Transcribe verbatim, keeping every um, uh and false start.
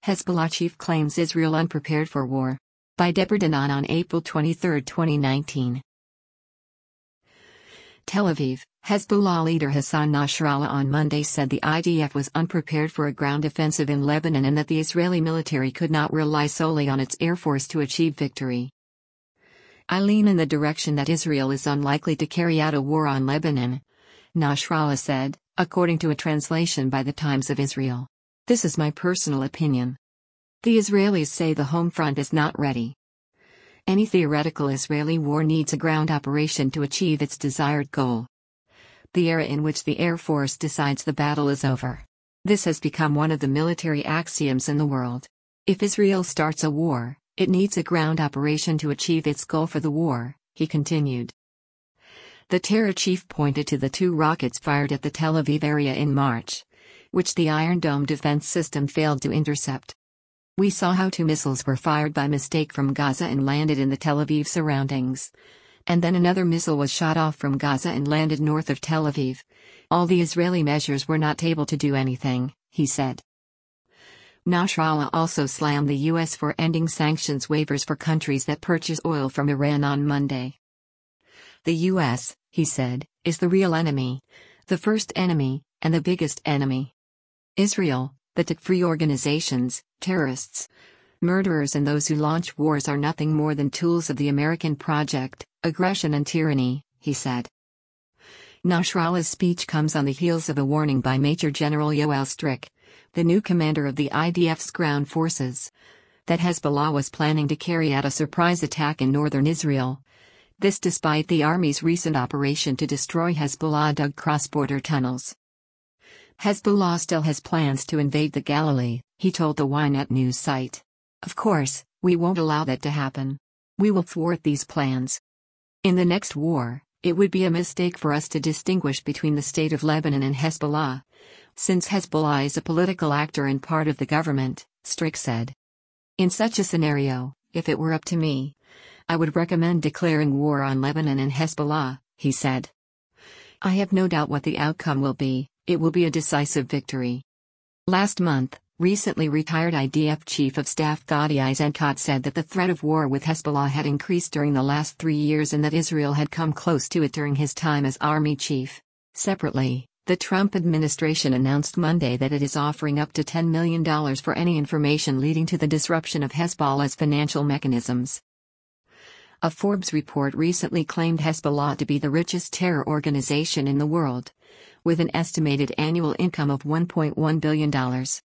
Hezbollah chief claims Israel unprepared for war. By Deborah Danan on April twenty-third, twenty nineteen. Tel Aviv, Hezbollah leader Hassan Nasrallah on Monday said the I D F was unprepared for a ground offensive in Lebanon and that the Israeli military could not rely solely on its air force to achieve victory. "I lean in the direction that Israel is unlikely to carry out a war on Lebanon," Nasrallah said, according to a translation by the Times of Israel. "This is my personal opinion. The Israelis say the home front is not ready. Any theoretical Israeli war needs a ground operation to achieve its desired goal. The era in which the Air Force decides the battle is over. This has become one of the military axioms in the world. If Israel starts a war, it needs a ground operation to achieve its goal for the war," he continued. The terror chief pointed to the two rockets fired at the Tel Aviv area in March, which the Iron Dome defense system failed to intercept. "We saw how two missiles were fired by mistake from Gaza and landed in the Tel Aviv surroundings. And then another missile was shot off from Gaza and landed north of Tel Aviv. All the Israeli measures were not able to do anything," he said. Nasrallah also slammed the U S for ending sanctions waivers for countries that purchase oil from Iran on Monday. "The U S, he said, is the real enemy, the first enemy, and the biggest enemy. Israel, the tech-free organizations, terrorists, murderers and those who launch wars are nothing more than tools of the American project, aggression and tyranny," he said. Nasrallah's speech comes on the heels of a warning by Major General Yoel Strick, the new commander of the I D F's ground forces, that Hezbollah was planning to carry out a surprise attack in northern Israel. This despite the army's recent operation to destroy Hezbollah-dug cross-border tunnels. "Hezbollah still has plans to invade the Galilee," he told the Ynet news site. "Of course, we won't allow that to happen. We will thwart these plans. In the next war, it would be a mistake for us to distinguish between the state of Lebanon and Hezbollah, since Hezbollah is a political actor and part of the government," Strick said. "In such a scenario, if it were up to me, I would recommend declaring war on Lebanon and Hezbollah," he said. "I have no doubt what the outcome will be. It will be a decisive victory." Last month, recently retired I D F Chief of Staff Gadi Eisenkot said that the threat of war with Hezbollah had increased during the last three years and that Israel had come close to it during his time as army chief. Separately, the Trump administration announced Monday that it is offering up to ten million dollars for any information leading to the disruption of Hezbollah's financial mechanisms. A Forbes report recently claimed Hezbollah to be the richest terror organization in the world, with an estimated annual income of one point one billion dollars.